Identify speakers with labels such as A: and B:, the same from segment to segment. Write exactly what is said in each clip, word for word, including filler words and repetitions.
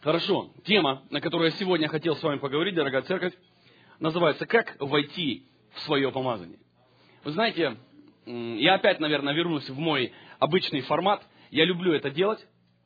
A: Хорошо. Тема, на которую я сегодня хотел с вами поговорить, дорогая церковь, называется «Как войти в свое помазание». Вы знаете, я опять, наверное, вернусь в мой обычный формат. Я люблю это делать.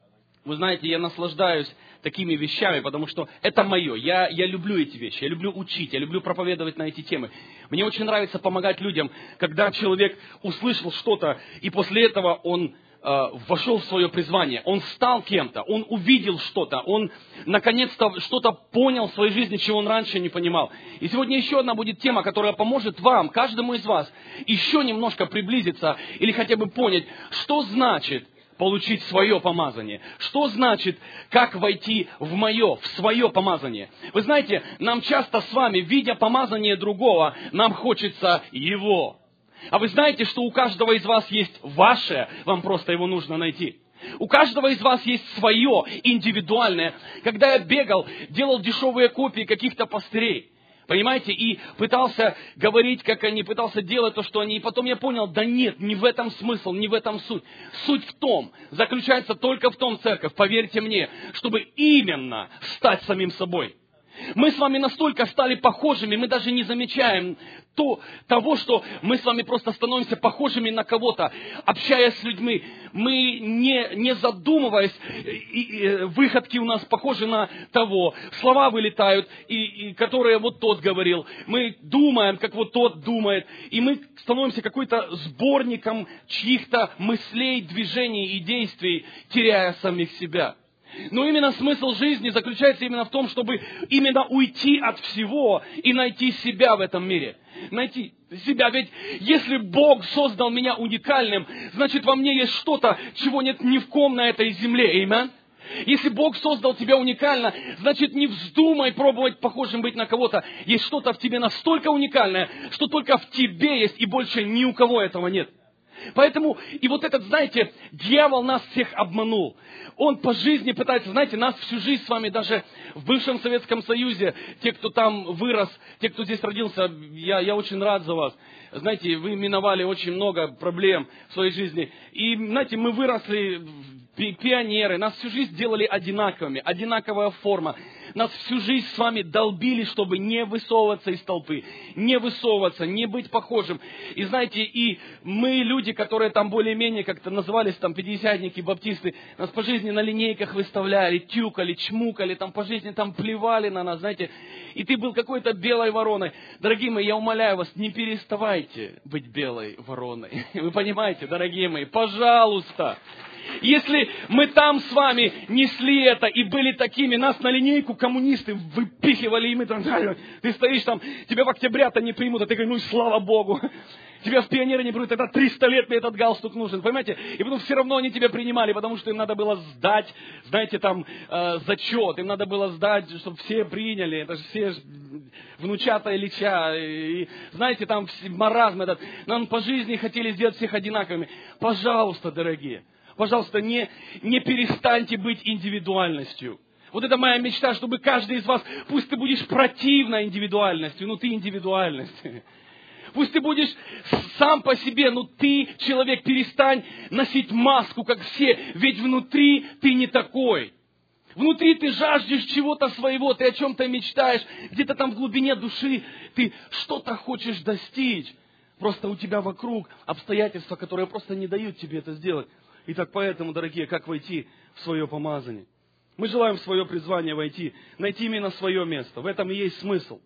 A: Вы знаете, я наслаждаюсь такими вещами, потому что это мое. Я, я люблю эти вещи, я люблю учить, я люблю проповедовать на эти темы. Мне очень нравится помогать людям, когда человек услышал что-то, и после этого он э, вошел в свое призвание. Он стал кем-то, он увидел что-то, он наконец-то что-то понял в своей жизни, чего он раньше не понимал. И сегодня еще одна будет тема, которая поможет вам, каждому из вас, еще немножко приблизиться или хотя бы понять, что значит получить свое помазание. Что значит, как войти в мое, в свое помазание? Вы знаете, нам часто с вами, видя помазание другого, нам хочется его. А вы знаете, что у каждого из вас есть ваше, вам просто его нужно найти. У каждого из вас есть свое, индивидуальное. Когда я бегал, делал дешевые копии каких-то пастырей, понимаете, и пытался говорить, как они, пытался делать то, что они. И потом я понял, да нет, не в этом смысл, не в этом суть. Суть в том, заключается только в том, церковь, поверьте мне, чтобы именно стать самим собой. Мы с вами настолько стали похожими, мы даже не замечаем то, того, что мы с вами просто становимся похожими на кого-то, общаясь с людьми. Мы, не, не задумываясь, и, и, выходки у нас похожи на того, слова вылетают, и, и, которые вот тот говорил. Мы думаем, как вот тот думает, и мы становимся какой-то сборником чьих-то мыслей, движений и действий, теряя самих себя. Но именно смысл жизни заключается именно в том, чтобы именно уйти от всего и найти себя в этом мире. Найти себя. Ведь если Бог создал меня уникальным, значит во мне есть что-то, чего нет ни в ком на этой земле. Аминь. Если Бог создал тебя уникально, значит не вздумай пробовать похожим быть на кого-то. Есть что-то в тебе настолько уникальное, что только в тебе есть, и больше ни у кого этого нет. Поэтому, и вот этот, знаете, дьявол нас всех обманул. Он по жизни пытается, знаете, нас всю жизнь с вами, даже в бывшем Советском Союзе, те, кто там вырос, те, кто здесь родился, я, я очень рад за вас. Знаете, вы миновали очень много проблем в своей жизни. И, знаете, мы выросли, пионеры, нас всю жизнь делали одинаковыми, одинаковая форма. Нас всю жизнь с вами долбили, чтобы не высовываться из толпы, не высовываться, не быть похожим. И знаете, и мы, люди, которые там более-менее как-то назывались там пятидесятники, баптисты, нас по жизни на линейках выставляли, тюкали, чмукали, там по жизни там плевали на нас, знаете. И ты был какой-то белой вороной. Дорогие мои, я умоляю вас, не переставайте быть белой вороной. Вы понимаете, дорогие мои, пожалуйста. Если мы там с вами несли это и были такими, нас на линейку коммунисты выпихивали, и мы там, ты стоишь там, тебя в октября-то не примут, а ты говоришь, ну и слава Богу. Тебя в пионеры не берут, тогда триста лет мне этот галстук нужен, понимаете? И потом все равно они тебя принимали, потому что им надо было сдать, знаете, там, э, зачет, им надо было сдать, чтобы все приняли, это же все внучата Ильича, и, знаете, там маразм этот. Нам по жизни хотели сделать всех одинаковыми. Пожалуйста, дорогие. Пожалуйста, не, не перестаньте быть индивидуальностью. Вот это моя мечта, чтобы каждый из вас, пусть ты будешь противной индивидуальностью, но ты индивидуальность. Пусть ты будешь сам по себе, но ты, человек, перестань носить маску, как все, ведь внутри ты не такой. Внутри ты жаждешь чего-то своего, ты о чем-то мечтаешь, где-то там в глубине души ты что-то хочешь достичь. Просто у тебя вокруг обстоятельства, которые просто не дают тебе это сделать. Итак, поэтому, дорогие, как войти в свое помазание? Мы желаем в свое призвание войти, найти именно свое место. В этом и есть смысл.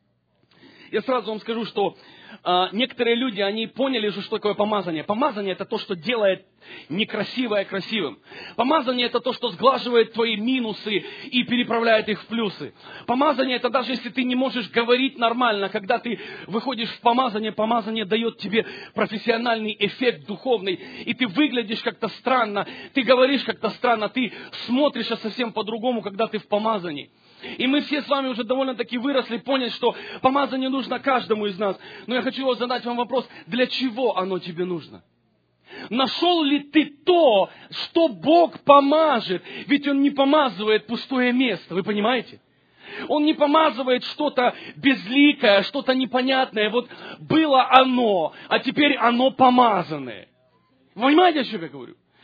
A: Я сразу вам скажу, что а, некоторые люди, они поняли же, что такое помазание. Помазание – это то, что делает некрасивое красивым. Помазание – это то, что сглаживает твои минусы и переправляет их в плюсы. Помазание – это даже если ты не можешь говорить нормально, когда ты выходишь в помазание, помазание дает тебе профессиональный эффект духовный, и ты выглядишь как-то странно, ты говоришь как-то странно, ты смотришь совсем по-другому, когда ты в помазании. И мы все с вами уже довольно-таки выросли, поняли, что помазание нужно каждому из нас. Но я хочу задать вам вопрос, для чего оно тебе нужно? Нашел ли ты то, что Бог помажет? Ведь Он не помазывает пустое место, вы понимаете? Он не помазывает что-то безликое, что-то непонятное. Вот было оно, а теперь оно помазанное. Вы понимаете, о чем я говорю?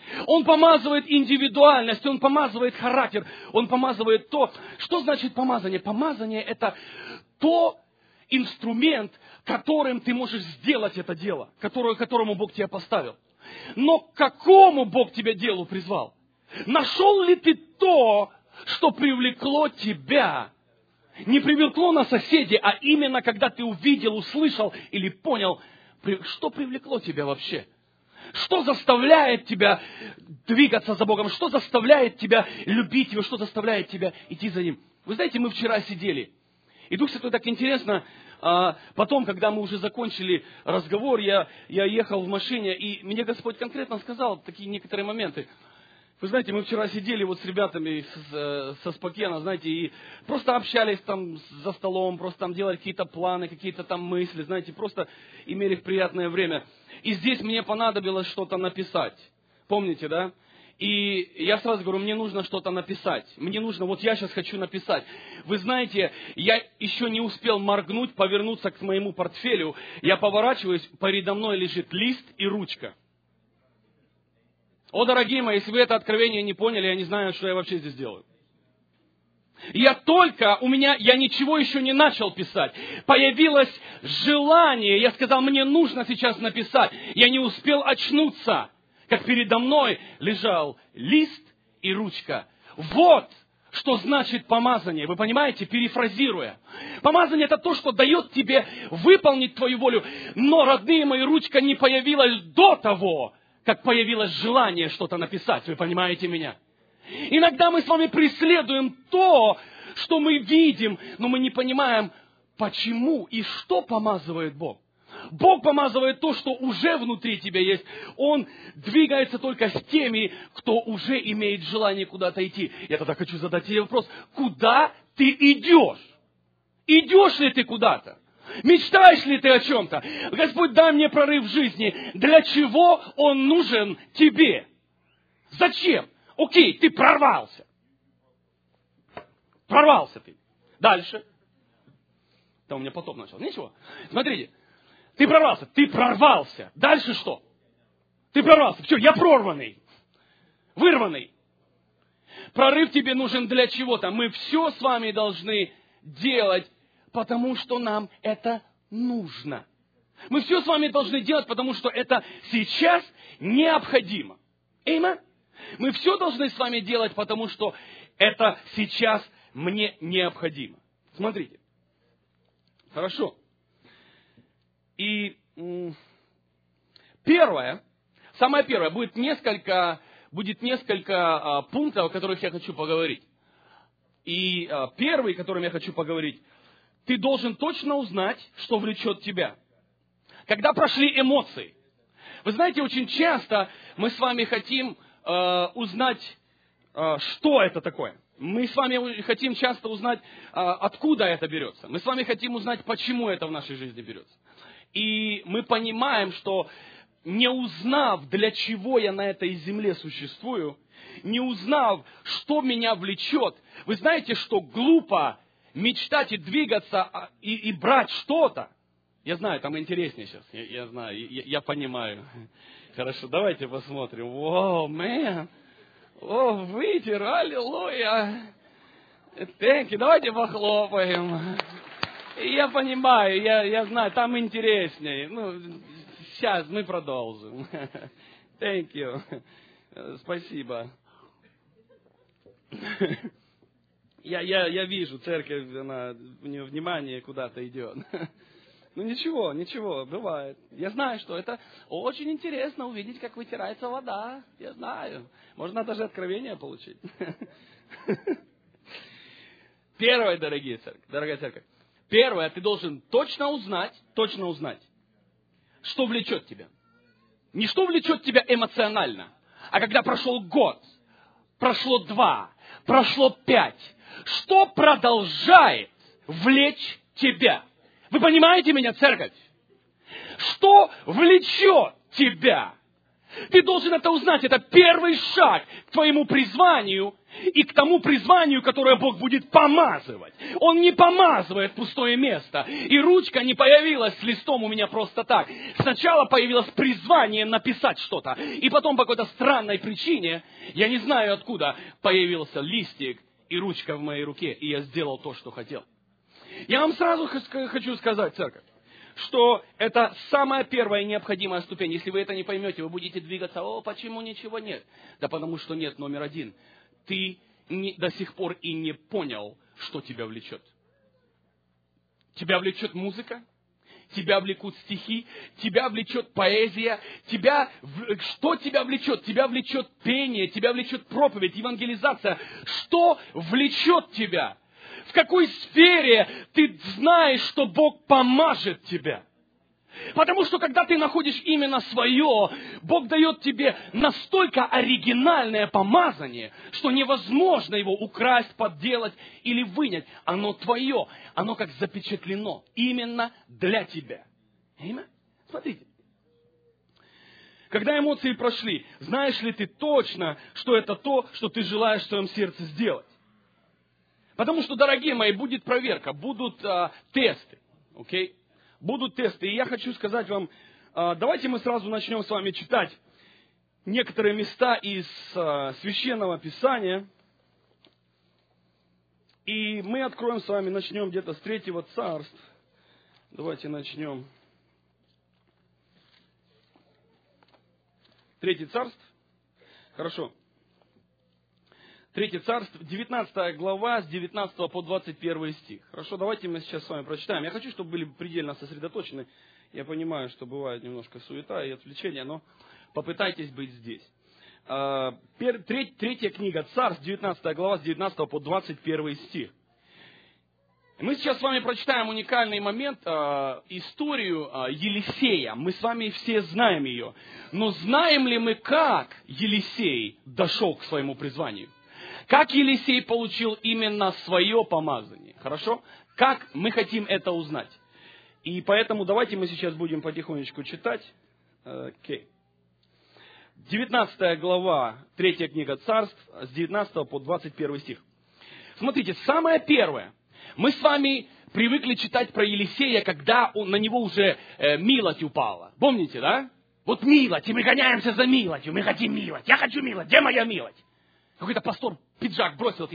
A: Он помазывает индивидуальность, Он помазывает характер, Он помазывает то. Что значит помазание? Помазание – это то инструмент, которым ты можешь сделать это дело, которое, которому Бог тебя поставил. Но к какому Бог тебя делу призвал? Нашел ли ты то, что привлекло тебя? Не привлекло на соседей, а именно когда ты увидел, услышал или понял, что привлекло тебя вообще? Что заставляет тебя двигаться за Богом? Что заставляет тебя любить Его? Что заставляет тебя идти за Ним? Вы знаете, мы вчера сидели. И Дух Святой так интересно, потом, когда мы уже закончили разговор, я, я ехал в машине, и мне Господь конкретно сказал такие некоторые моменты. Вы знаете, мы вчера сидели вот с ребятами со, со Спокена, знаете, и просто общались там за столом, просто там делали какие-то планы, какие-то там мысли, знаете, просто имели приятное время. И здесь мне понадобилось что-то написать. Помните, да? И я сразу говорю, мне нужно что-то написать. Мне нужно, вот я сейчас хочу написать. Вы знаете, я еще не успел моргнуть, повернуться к моему портфелю. Я поворачиваюсь, передо мной лежит лист и ручка. О, дорогие мои, если вы это откровение не поняли, я не знаю, что я вообще здесь делаю. Я только, у меня, я ничего еще не начал писать. Появилось желание, я сказал, мне нужно сейчас написать. Я не успел очнуться, как передо мной лежал лист и ручка. Вот что значит помазание. Вы понимаете, перефразируя. Помазание это то, что дает тебе выполнить твою волю. Но, родные мои, ручка не появилась до того, как появилось желание что-то написать. Вы понимаете меня? Иногда мы с вами преследуем то, что мы видим, но мы не понимаем, почему и что помазывает Бог. Бог помазывает то, что уже внутри тебя есть. Он двигается только с теми, кто уже имеет желание куда-то идти. Я тогда хочу задать тебе вопрос. Куда ты идешь? Идешь ли ты куда-то? Мечтаешь ли ты о чем-то? Господь, дай мне прорыв в жизни. Для чего он нужен тебе? Зачем? Окей, ты прорвался. Прорвался ты. Дальше. Да у меня потом начал. Ничего. Смотрите. Ты прорвался. Ты прорвался. Дальше что? Ты прорвался. Все, я прорванный. Вырванный. Прорыв тебе нужен для чего-то. Мы все с вами должны делать, потому что нам это нужно. Мы все с вами должны делать, потому что это сейчас необходимо. Эйма? Мы все должны с вами делать, потому что это сейчас мне необходимо. Смотрите. Хорошо. И первое, самое первое, будет несколько, будет несколько а, пунктов, о которых я хочу поговорить. И а, первый, о котором я хочу поговорить, ты должен точно узнать, что влечет тебя. Когда прошли эмоции. Вы знаете, очень часто мы с вами хотим э, узнать, э, что это такое. Мы с вами хотим часто узнать, э, откуда это берется. Мы с вами хотим узнать, почему это в нашей жизни берется. И мы понимаем, что не узнав, для чего я на этой земле существую, не узнав, что меня влечет, вы знаете, что глупо мечтать и двигаться, и, и брать что-то. Я знаю, там интереснее сейчас. Я, я знаю, я, я понимаю. Хорошо, давайте посмотрим. О, мэн. О, вытер, аллилуйя. Thank you. Давайте похлопаем. Я понимаю, я, я знаю, там интереснее. Ну, сейчас мы продолжим. Thank you. Спасибо. Я, я, я вижу, церковь, она, у нее внимание куда-то идет. Ну ничего, ничего, бывает. Я знаю, что это очень интересно увидеть, как вытирается вода. Я знаю. Можно даже откровение получить. Первое, дорогие церковь, дорогая церковь. Первое, ты должен точно узнать, точно узнать, что влечет тебя. Не что влечет тебя эмоционально, а когда прошел год, прошло два, прошло пять, что продолжает влечь тебя. Вы понимаете меня, церковь? Что влечет тебя? Ты должен это узнать. Это первый шаг к твоему призванию и к тому призванию, которое Бог будет помазывать. Он не помазывает пустое место. И ручка не появилась с листом у меня просто так. Сначала появилось призвание написать что-то. И потом по какой-то странной причине, я не знаю откуда, появился листик и ручка в моей руке. И я сделал то, что хотел. Я вам сразу хочу сказать, церковь, что это самая первая необходимая ступень. Если вы это не поймете, вы будете двигаться, о, почему ничего нет? Да потому что нет, номер один. Ты не, до сих пор и не понял, что тебя влечет. Тебя влечет музыка, тебя влекут стихи, тебя влечет поэзия, тебя, что тебя влечет? Тебя влечет пение, тебя влечет проповедь, евангелизация. Что влечет тебя? В какой сфере ты знаешь, что Бог помажет тебя? Потому что, когда ты находишь именно свое, Бог дает тебе настолько оригинальное помазание, что невозможно его украсть, подделать или вынять. Оно твое, оно как запечатлено именно для тебя. Аминь? Смотрите. Когда эмоции прошли, знаешь ли ты точно, что это то, что ты желаешь в своем сердце сделать? Потому что, дорогие мои, будет проверка, будут а, тесты, окей? Okay? Будут тесты. И я хочу сказать вам, а, давайте мы сразу начнем с вами читать некоторые места из а, Священного Писания. И мы откроем с вами, начнем где-то с Третьего Царств. Давайте начнем. Третий Царств. Хорошо. Третье Царство, девятнадцатая глава, с девятнадцатого по двадцать первый стих. Хорошо, давайте мы сейчас с вами прочитаем. Я хочу, чтобы были предельно сосредоточены. Я понимаю, что бывает немножко суета и отвлечения, но попытайтесь быть здесь. Третья книга Царств, девятнадцатая глава, с девятнадцатого по двадцать первый стих. Мы сейчас с вами прочитаем уникальный момент, историю Елисея. Мы с вами все знаем ее. Но знаем ли мы, как Елисей дошел к своему призванию? Как Елисей получил именно свое помазание? Хорошо? Как мы хотим это узнать? И поэтому давайте мы сейчас будем потихонечку читать. Окей. девятнадцатая глава, третья книга Царств, с девятнадцатого по двадцать первый стих. Смотрите, самое первое. Мы с вами привыкли читать про Елисея, когда он, на него уже э, милость упала. Помните, да? Вот милость, и мы гоняемся за милостью, мы хотим милость. Я хочу милость, где моя милость? Какой-то пастор пиджак бросил.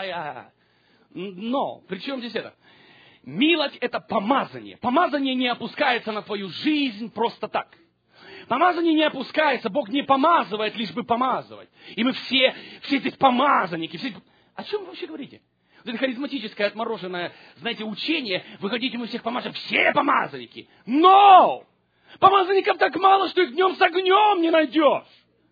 A: Но, при чем здесь это? Милость – это помазание. Помазание не опускается на твою жизнь просто так. Помазание не опускается, Бог не помазывает, лишь бы помазывать. И мы все, все здесь помазанники. Все... О чем вы вообще говорите? Вот это харизматическое, отмороженное, знаете, учение. Вы хотите, мы всех помажем. Все помазанники. Но! Помазанников так мало, что их днем с огнем не найдешь.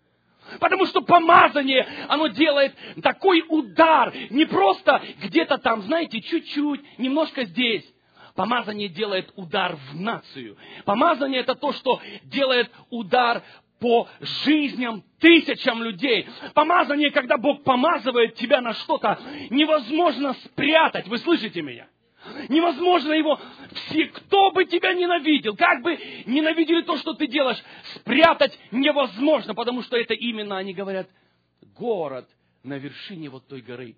A: Потому что помазание, оно делает такой удар. Не просто где-то там, знаете, чуть-чуть, немножко здесь. Помазание делает удар в нацию. Помазание это то, что делает удар по жизням тысячам людей. Помазание, когда Бог помазывает тебя на что-то, невозможно спрятать. Вы слышите меня? Невозможно его, все, кто бы тебя ненавидел, как бы ненавидели то, что ты делаешь, спрятать невозможно, потому что это именно, они говорят, город на вершине вот той горы.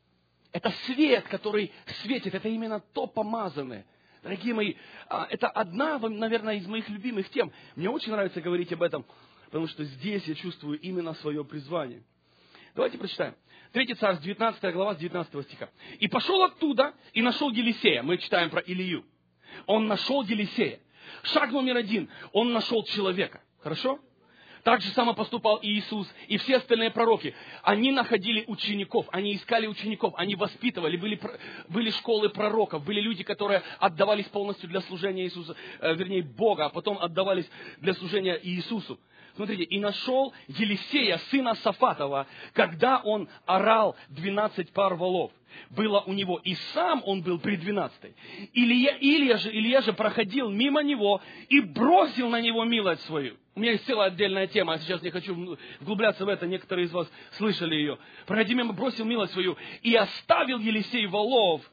A: Это свет, который светит, это именно то помазанное. Дорогие мои, это одна, наверное, из моих любимых тем. Мне очень нравится говорить об этом, потому что здесь я чувствую именно свое призвание. Давайте прочитаем. Третий Царств, девятнадцатая глава, с девятнадцатого стиха. «И пошел оттуда, и нашел Елисея». Мы читаем про Илию. Он нашел Елисея. Шаг номер один. Он нашел человека. Хорошо? Так же само поступал и Иисус, и все остальные пророки. Они находили учеников, они искали учеников, они воспитывали, были, были школы пророков, были люди, которые отдавались полностью для служения Иисуса, вернее, Бога, а потом отдавались для служения Иисусу. Смотрите, и нашел Елисея, сына Сафатова, когда он орал двенадцать пар волов. Было у него, и сам он был при двенадцатой. Илья, Илья, же, Илья же проходил мимо него и бросил на него милость свою. У меня есть целая отдельная тема, я сейчас не хочу вглубляться в это, некоторые из вас слышали ее. Проходи мимо, бросил милость свою, и оставил Елисей волов.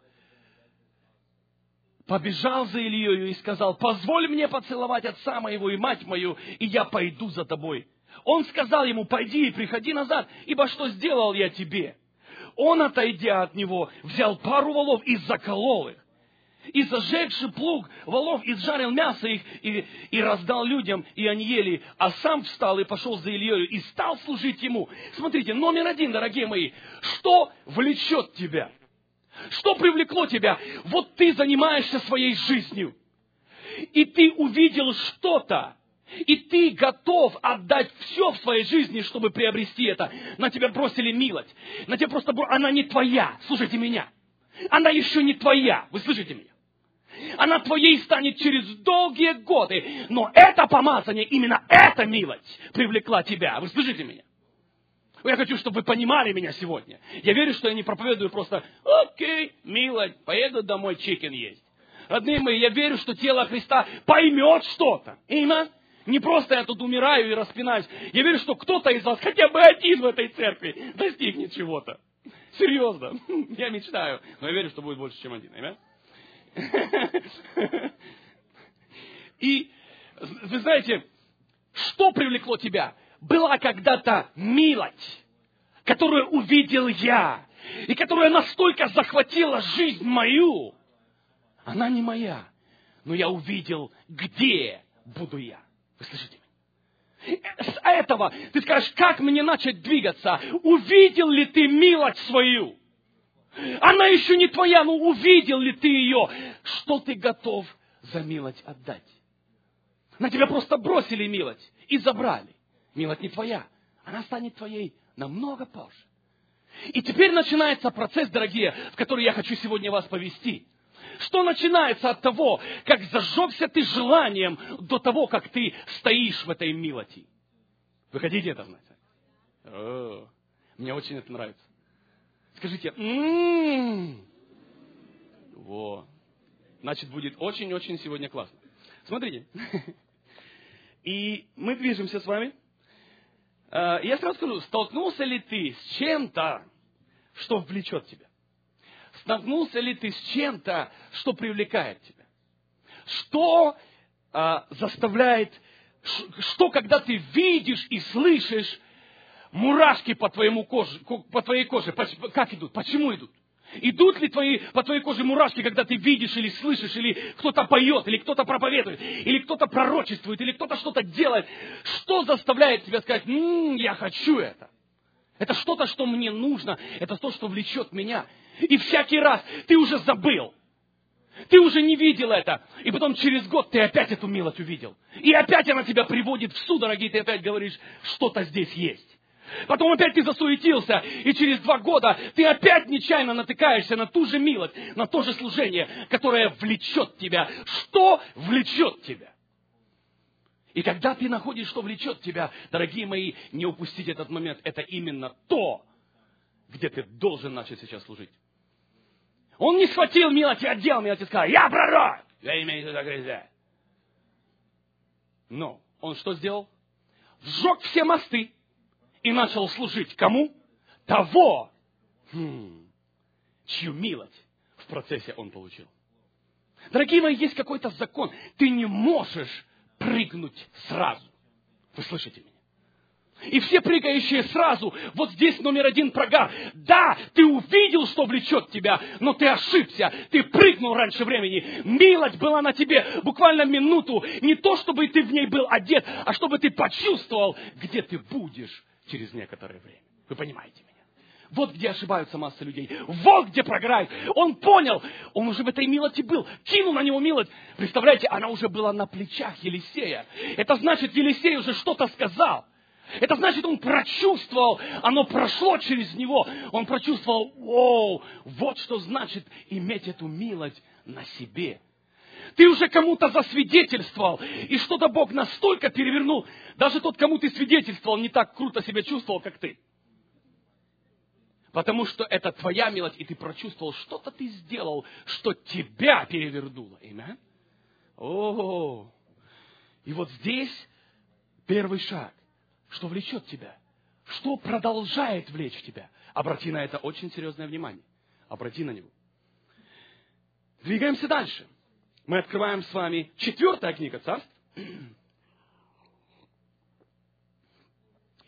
A: Побежал за Ильею и сказал: позволь мне поцеловать отца моего и мать мою, и я пойду за тобой. Он сказал ему: пойди и приходи назад, ибо что сделал я тебе? Он, отойдя от него, взял пару волов и заколол их. И зажегши плуг волов, изжарил мясо их и, и раздал людям, и они ели. А сам встал и пошел за Ильей и стал служить ему. Смотрите, номер один, дорогие мои. Что влечет тебя? Что привлекло тебя? Вот ты занимаешься своей жизнью. И ты увидел что-то. И ты готов отдать все в своей жизни, чтобы приобрести это. На тебя бросили милость. На тебя просто... Она не твоя. Слушайте меня. Она еще не твоя. Вы слышите меня? Она твоей станет через долгие годы. Но это помазание, именно эта милость привлекла тебя. Вы слышите меня? Я хочу, чтобы вы понимали меня сегодня. Я верю, что я не проповедую просто: окей, милость, поеду домой чикен есть. Родные мои, я верю, что тело Христа поймет что-то. Именно. Не просто я тут умираю и распинаюсь. Я верю, что кто-то из вас, хотя бы один в этой церкви, достигнет чего-то. Серьезно. Я мечтаю. Но я верю, что будет больше, чем один. Аминь. И, вы знаете, что привлекло тебя? Была когда-то милость, которую увидел я, и которая настолько захватила жизнь мою. Она не моя, но я увидел, где буду я. Вы слышите меня? С этого ты скажешь: как мне начать двигаться? Увидел ли ты милость свою? Она еще не твоя, но увидел ли ты ее? Что ты готов за милость отдать? На тебя просто бросили милость и забрали. Милость не твоя, она станет твоей намного позже. И теперь начинается процесс, дорогие, в который я хочу сегодня вас повести. Что начинается от того, как зажегся ты желанием до того, как ты стоишь в этой милости. Вы хотите это знать? О, мне очень это нравится. Скажите: м-м-м. Во. Значит, будет очень-очень сегодня классно. Смотрите. И мы движемся с вами. Я сразу скажу: столкнулся ли ты с чем-то, что влечет тебя? Столкнулся ли ты с чем-то, что привлекает тебя? Что а, заставляет, что когда ты видишь и слышишь, мурашки по, твоему коже, по твоей коже, как идут? Почему идут? Идут ли твои, по твоей коже мурашки, когда ты видишь или слышишь, или кто-то поет, или кто-то проповедует, или кто-то пророчествует, или кто-то что-то делает? Что заставляет тебя сказать: м-м, я хочу это? Это что-то, что мне нужно, это то, что влечет меня. И всякий раз ты уже забыл. Ты уже не видел это. И потом через год ты опять эту милость увидел. И опять она тебя приводит в суд, дорогие, ты опять говоришь: что-то здесь есть. Потом опять ты засуетился, и через два года ты опять нечаянно натыкаешься на ту же милость, на то же служение, которое влечет тебя. Что влечет тебя? И когда ты находишь, что влечет тебя, дорогие мои, не упустить этот момент. Это именно то, где ты должен начать сейчас служить. Он не схватил милость и отдел милость и сказал: я пророк, я имею сюда грязя. Но он что сделал? Сжег все мосты и начал служить кому? Того, хм, чью милость в процессе он получил. Дорогие мои, есть какой-то закон. Ты не можешь прыгнуть сразу. Вы слышите меня? И все прыгающие сразу, вот здесь номер один прогар. Да, ты увидел, что влечет тебя, но ты ошибся. Ты прыгнул раньше времени. Милость была на тебе буквально минуту. Не то, чтобы ты в ней был одет, а чтобы ты почувствовал, где ты будешь через некоторое время. Вы понимаете меня? Вот где ошибаются массы людей. Вот где прогорают. Он понял, он уже в этой милости был. Кинул на него милость. Представляете, она уже была на плечах Елисея. Это значит, Елисей уже что-то сказал. Это значит, он прочувствовал, оно прошло через него. Он прочувствовал: о, вот что значит иметь эту милость на себе. Ты уже кому-то засвидетельствовал, и что-то Бог настолько перевернул. Даже тот, кому ты свидетельствовал, не так круто себя чувствовал, как ты. Потому что это твоя милость, и ты прочувствовал, что-то ты сделал, что тебя перевернуло. Аминь. О, и вот здесь первый шаг. Что влечет тебя? Что продолжает влечь тебя? Обрати на это очень серьезное внимание. Обрати на него. Двигаемся дальше. Мы открываем с вами четвертая книга Царств.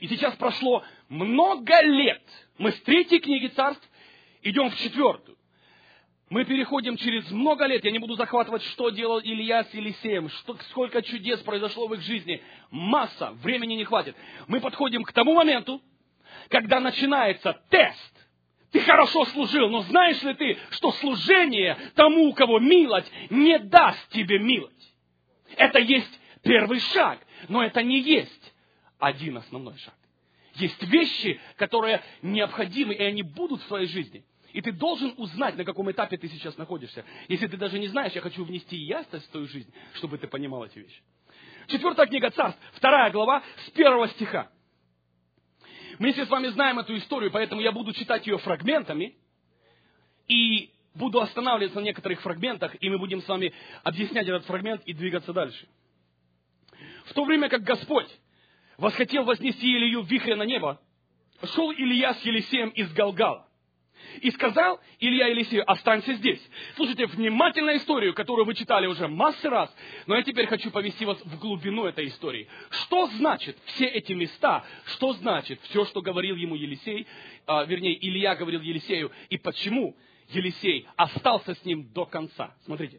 A: И сейчас прошло много лет. Мы с третьей книги Царств идем в четвертую. Мы переходим через много лет. Я не буду захватывать, что делал Илья с Елисеем, что, сколько чудес произошло в их жизни. Масса, времени не хватит. Мы подходим к тому моменту, когда начинается тест. Ты хорошо служил, но знаешь ли ты, что служение тому, у кого милость, не даст тебе милость? Это есть первый шаг, но это не есть один основной шаг. Есть вещи, которые необходимы, и они будут в твоей жизни. И ты должен узнать, на каком этапе ты сейчас находишься. Если ты даже не знаешь, я хочу внести ясность в твою жизнь, чтобы ты понимал эти вещи. Четвертая книга Царств, вторая глава, с первого стиха. Мы все с вами знаем эту историю, поэтому я буду читать ее фрагментами. И буду останавливаться на некоторых фрагментах, и мы будем с вами объяснять этот фрагмент и двигаться дальше. В то время как Господь восхотел вознести Илью в вихре на небо, шел Илья с Елисеем из Галгала. И сказал Илья Елисею: останься здесь. Слушайте, внимательно историю, которую вы читали уже массы раз, но я теперь хочу повести вас в глубину этой истории. Что значит все эти места? Что значит все, что говорил ему Елисей, а, вернее, Илья говорил Елисею, и почему Елисей остался с ним до конца? Смотрите.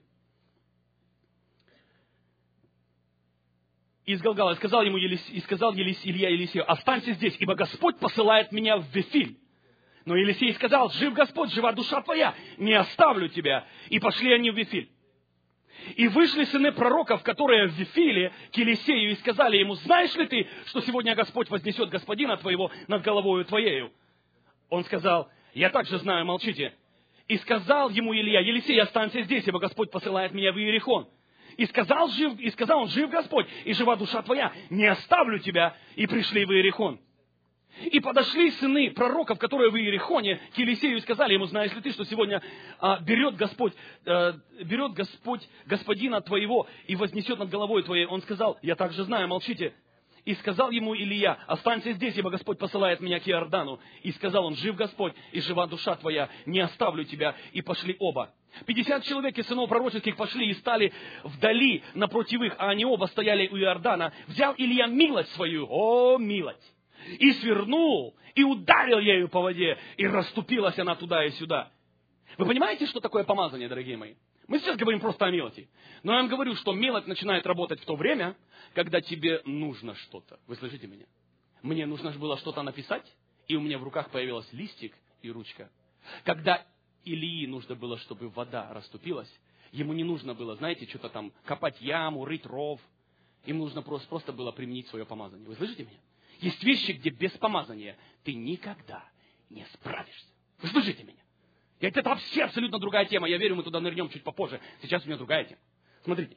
A: И из Галгала сказал ему Елисей, и сказал Елисей, Илья Елисею: останься здесь, ибо Господь посылает меня в Вифиль. Но Елисей сказал: жив Господь, жива душа твоя, не оставлю тебя. И пошли они в Вифиль. И вышли сыны пророков, которые в Вифиле, к Елисею, и сказали ему: знаешь ли ты, что сегодня Господь вознесет господина твоего над головою твоею? Он сказал: я также знаю, молчите. И сказал ему Илья: Елисей, останься здесь, ибо Господь посылает меня в Иерихон. И сказал, жив, и сказал он: жив Господь, и жива душа твоя, не оставлю тебя. И пришли в Иерихон. И подошли сыны пророков, которые в Иерихоне, к Елисею, и сказали ему: знаешь ли ты, что сегодня а, берет Господь, а, берет Господь господина твоего и вознесет над головой твоей? Он сказал: я также знаю, молчите. И сказал ему Илья: останься здесь, ибо Господь посылает меня к Иордану. И сказал он: жив Господь, и жива душа твоя, не оставлю тебя. И пошли оба. Пятьдесят человек из сынов пророческих пошли и стали вдали напротив их, а они оба стояли у Иордана. Взял Илья милость свою, о, милость, и свернул, и ударил ею по воде, и расступилась она туда и сюда. Вы понимаете, что такое помазание, дорогие мои? Мы сейчас говорим просто о милости. Но я вам говорю, что милость начинает работать в то время, когда тебе нужно что-то. Вы слышите меня? Мне нужно было что-то написать, и у меня в руках появился листик и ручка. Когда Илии нужно было, чтобы вода расступилась, ему не нужно было, знаете, что-то там копать яму, рыть ров. Им нужно просто, просто было применить свое помазание. Вы слышите меня? Есть вещи, где без помазания ты никогда не справишься. Вы слышите меня? И это вообще абсолютно другая тема. Я верю, мы туда нырнем чуть попозже. Сейчас у меня другая тема. Смотрите.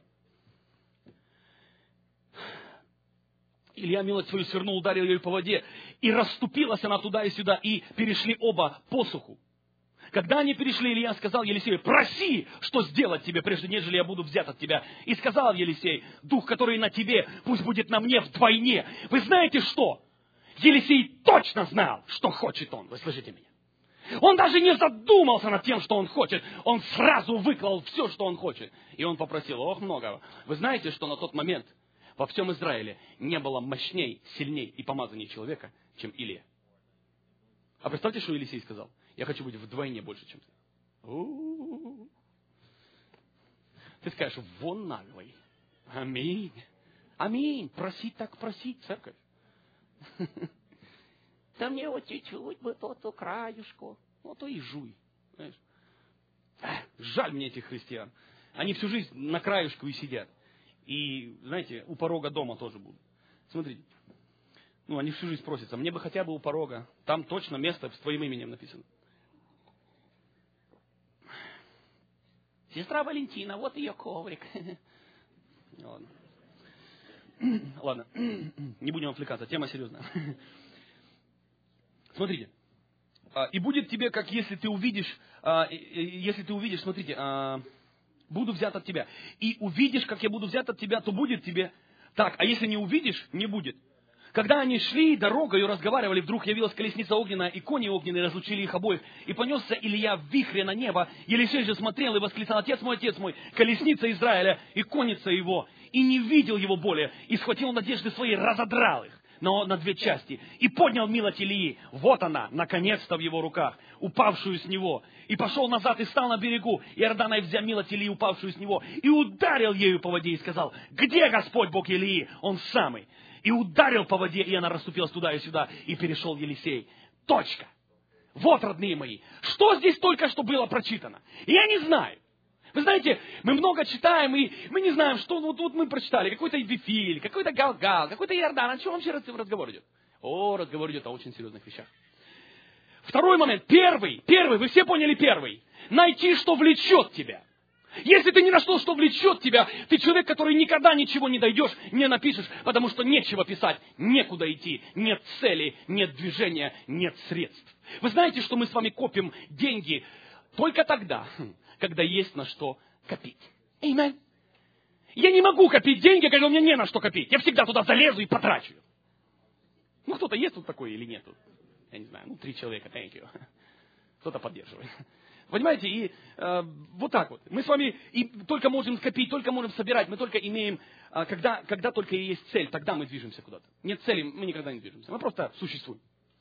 A: Илья милость свою свернул, ударил ее по воде, и расступилась она туда и сюда, и перешли оба посуху. Когда они перешли, Илья сказал Елисею: проси, что сделать тебе, прежде нежели я буду взят от тебя. И сказал Елисей: дух, который на тебе, пусть будет на мне вдвойне. Вы знаете что? Елисей точно знал, что хочет он. Вы слышите меня? Он даже не задумался над тем, что он хочет. Он сразу выклал все, что он хочет. И он попросил: ох, много. Вы знаете, что на тот момент во всем Израиле не было мощней, сильней и помазанней человека, чем Илия. А представьте, что Елисей сказал: я хочу быть вдвойне больше, чем ты. У-у-у. Ты скажешь: вон наглый. Аминь. Аминь. Просить так просить, церковь. Да мне вот чуть-чуть бы то-то краюшку. Ну, то и жуй. Знаешь? Жаль мне этих христиан. Они всю жизнь на краюшку и сидят. И, знаете, у порога дома тоже будут. Смотрите. Ну, они всю жизнь просятся: мне бы хотя бы у порога. Там точно место с твоим именем написано. Сестра Валентина, вот ее коврик. Ладно. Ладно. Не будем отвлекаться. Тема серьезная. Смотрите. И будет тебе, как если ты увидишь, если ты увидишь, смотрите, буду взят от тебя. И увидишь, как я буду взят от тебя, то будет тебе так. А если не увидишь, не будет. Когда они шли дорогою, разговаривали, вдруг явилась колесница огненная, и кони огненные разлучили их обоих. И понесся Илья в вихре на небо. Елисей же смотрел и восклицал: отец мой, отец мой, колесница Израиля и конница его. И не видел его более. И схватил надежды свои, разодрал их.
B: на, на две части. И поднял милость Илии. Вот она, наконец-то в его руках, упавшую с него. И пошел назад и стал на берегу Иордана, и взял милость Илии, упавшую с него, и ударил ею по воде, и сказал: где Господь Бог Илии? Он самый. И ударил по воде, и она расступилась туда и сюда, и перешел Елисей. Точка. Вот, родные мои, что здесь только что было прочитано? Я не знаю. Вы знаете, мы много читаем, и мы не знаем, что ну, тут мы прочитали. Какой-то Вифиль, какой-то Галгал, какой-то Иордан. О чем вообще разговор идет? О, разговор идет о очень серьезных вещах. Второй момент. Первый. Первый. Вы все поняли первый. Найти, что влечет тебя. Если ты не нашел, что влечет тебя, ты человек, который никогда ничего не дойдешь, не напишешь, потому что нечего писать, некуда идти, нет цели, нет движения, нет средств. Вы знаете, что мы с вами копим деньги только тогда, когда есть на что копить. Аминь. Я не могу копить деньги, когда у меня не на что копить. Я всегда туда залезу и потрачу. Ну, кто-то есть тут такой или нет? Я не знаю, ну, три человека, thank you. Кто-то поддерживает. Понимаете, и э, вот так вот. Мы с вами и только можем скопить, только можем собирать. Мы только имеем, э, когда, когда только и есть цель, тогда мы движемся куда-то. Нет цели, мы никогда не движемся. Мы просто существуем.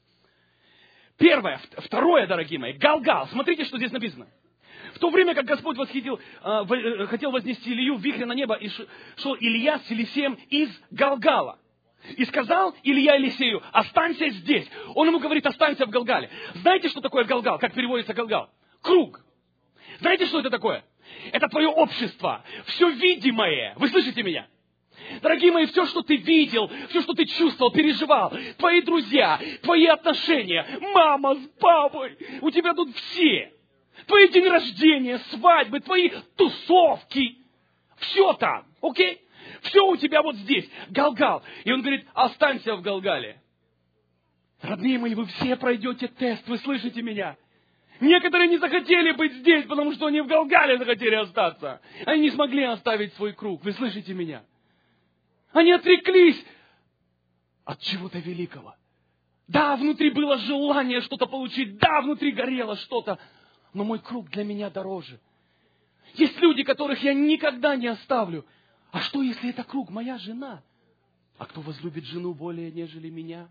B: Первое. Второе, дорогие мои, Галгал. Смотрите, что здесь написано. В то время, как Господь восхитил, э, хотел вознести Илью в вихре на небо, и шел Илья с Елисеем из Галгала. И сказал Илья Елисею: останься здесь. Он ему говорит: останься в Галгале. Знаете, что такое Галгал? Как переводится Галгал? Круг. Знаете, что это такое? Это твое общество. Все видимое. Вы слышите меня? Дорогие мои, все, что ты видел, все, что ты чувствовал, переживал, твои друзья, твои отношения, мама с папой, у тебя тут все. Твои день рождения, свадьбы, твои тусовки. Все там. Окей? Все у тебя вот здесь. Галгал. И он говорит: останься в Галгале. Родные мои, вы все пройдете тест. Вы слышите меня? Некоторые не захотели быть здесь, потому что они в Галгале захотели остаться. Они не смогли оставить свой круг. Вы слышите меня? Они отреклись от чего-то великого. Да, внутри было желание что-то получить. Да, внутри горело что-то. Но мой круг для меня дороже. Есть люди, которых я никогда не оставлю. А что, если это круг моя жена? А кто возлюбит жену более, нежели меня?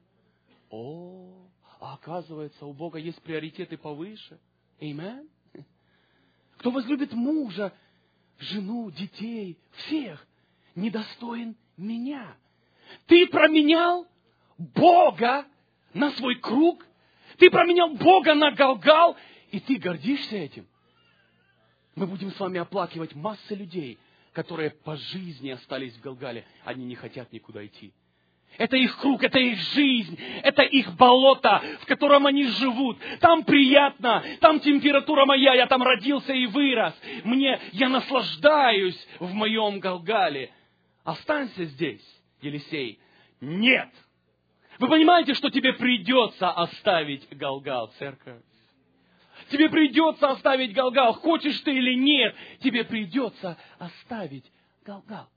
B: О, а оказывается, у Бога есть приоритеты повыше. Аминь. Кто возлюбит мужа, жену, детей, всех, недостоин меня. Ты променял Бога на свой круг? Ты променял Бога на Галгал? И ты гордишься этим? Мы будем с вами оплакивать массы людей, которые по жизни остались в Галгале. Они не хотят никуда идти. Это их круг, это их жизнь, это их болото, в котором они живут. Там приятно, там температура моя, я там родился и вырос. Мне, я наслаждаюсь в моем Галгале. Останься здесь, Елисей. Нет. Вы понимаете, что тебе придется оставить Галгал, церковь? Тебе придется оставить Галгал. Хочешь ты или нет, тебе придется оставить Галгал.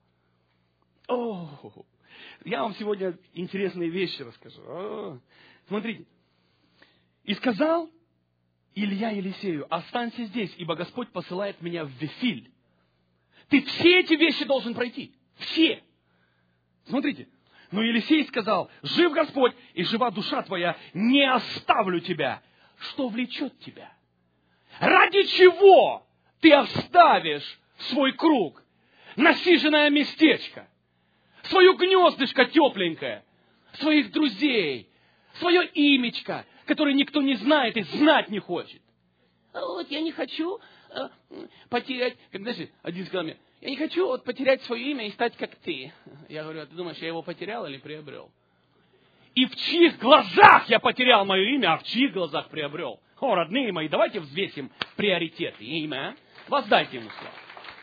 B: О, я вам сегодня интересные вещи расскажу. О, смотрите. И сказал Илья Елисею: останься здесь, ибо Господь посылает меня в Вифиль. Ты все эти вещи должен пройти. Все. Смотрите. Но Елисей сказал: жив Господь и жива душа твоя, не оставлю тебя. Что влечет тебя? Ради чего ты оставишь свой круг, насиженное местечко, свое гнездышко тепленькое, своих друзей, свое имечко, которое никто не знает и знать не хочет? А вот я не хочу э, потерять, как, знаешь, один сказал мне: я не хочу вот потерять свое имя и стать как ты. Я говорю: а ты думаешь, я его потерял или приобрел? И в чьих глазах я потерял мое имя, а в чьих глазах приобрел? О, родные мои, давайте взвесим приоритеты. Имя. Воздайте ему славу.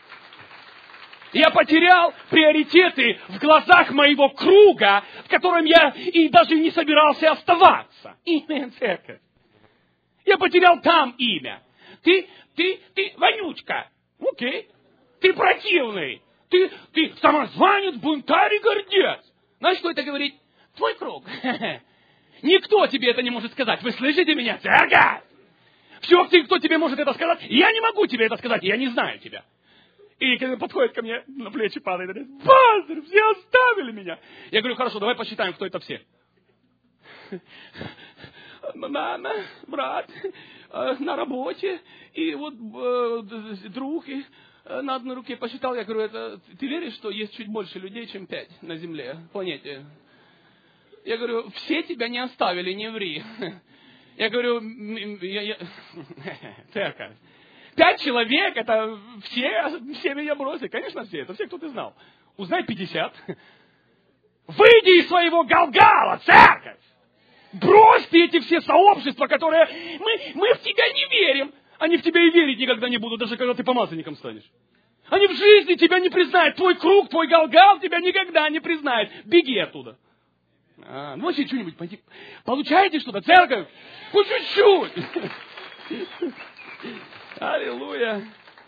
B: Я потерял приоритеты в глазах моего круга, в котором я и даже не собирался оставаться. Имя, церковь. Я потерял там имя. Ты, ты, ты вонючка. Окей. Ты противный. Ты, ты самозванец, бунтарь и гордец. Знаешь, что это говорит? Твой круг. Никто тебе это не может сказать. Вы слышите меня, церковь? Все, кто тебе может это сказать, я не могу тебе это сказать, я не знаю тебя.
A: И когда подходит ко мне, на плечи падает, говорит, пастор, все оставили меня. Я говорю, хорошо, давай посчитаем, кто это все. Мама, брат, на работе, и вот э, друг, и на одной руке посчитал. Я говорю, это, ты веришь, что есть чуть больше людей, чем пять на Земле, планете? Я говорю, все тебя не оставили, не ври. Я говорю, я, я... церковь. Пять человек, это все, все меня бросили. Конечно, все, это все, кто ты знал. Узнай пятьдесят. Выйди из своего Галгала, церковь. Брось ты эти все сообщества, которые... Мы, мы в тебя не верим. Они в тебя и верить никогда не будут, даже когда ты помазанником станешь. Они в жизни тебя не признают. Твой круг, твой Галгал тебя никогда не признает. Беги оттуда. А, ну, вообще что-нибудь пойти. Получаете что-то, церковь? Хоть чуть-чуть. Аллилуйя.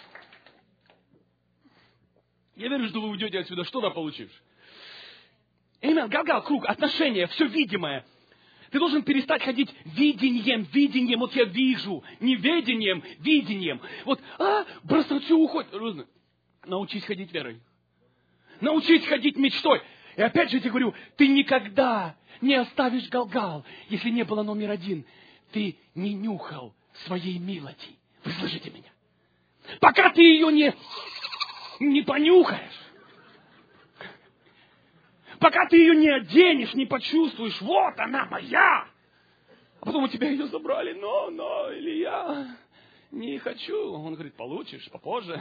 A: Я верю, что вы уйдете отсюда что-то получивши. Именно, Галгал, круг, отношения, все видимое. Ты должен перестать ходить видением, видением. Вот я вижу, не ведением, видением. Вот, а, бросать все уходит. Научись ходить верой. Научись ходить мечтой. И опять же я тебе говорю, ты никогда не оставишь Галгал, если не было номер один. Ты не нюхал своей милости. Вы слышите меня? Пока ты ее не, не понюхаешь, пока ты ее не оденешь, не почувствуешь, вот она моя. А потом у тебя ее забрали, но, но, или я не хочу. Он говорит, получишь попозже.